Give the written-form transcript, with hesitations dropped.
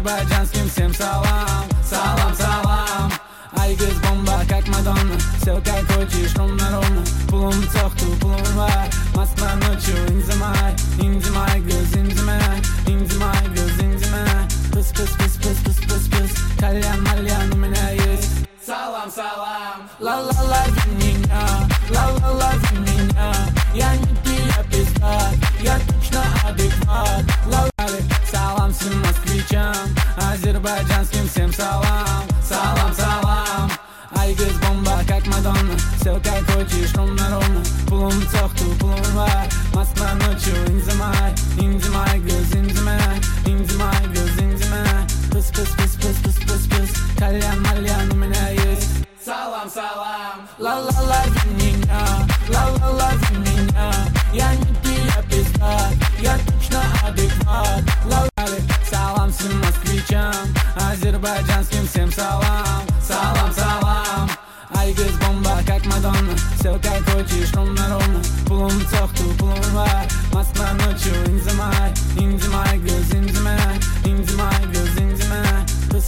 азербайджанским всем салам. Салам, салам. Айгыз бомба, как Мадонна. Все как хочешь, ровно-ровно. Пулум цохту, пулум var. Москва ночью, инзимай. Инзимай, гыз, инзимай. Инзимай, гыз, инзимай. Пыс, пыс, пыс, пыс, пыс, пыс, пыс. Кальян, мальян у меня есть. Салам, салам. Ла-ла-ла, меня. Ла-ла-ла, меня. Я не пия пизда. Я точно адекват. Ла-ла-ли. Салам всем москвичам. Азербайджанским всем салам. Салам, салам. Айгыз бомба, как Мадонна. Все как хочешь, ровно-ровно. Пулум цохту, пулум var. Москва ночью, инзимай. Инзимай, гыз, инзимай. Инзимай, гыз, инзимай. Пыс, пыс, пыс, пыс, пыс, пыс, пыс. Кальян, мальян у меня есть. Салам, салам. Ла-ла-ла, меня. Ла-ла-ла, меня. Я не пия пизда. Я точно адекват. Ла-ла-ли. Салам всем москвичам. Азербайджанским всем салам. Салам, салам. Айгыз бомба, как Мадонна. Все как хочешь, ровно-ровно. Пулум цохту, пулум var. Москва ночью, инзимай. Инзимай, гыз,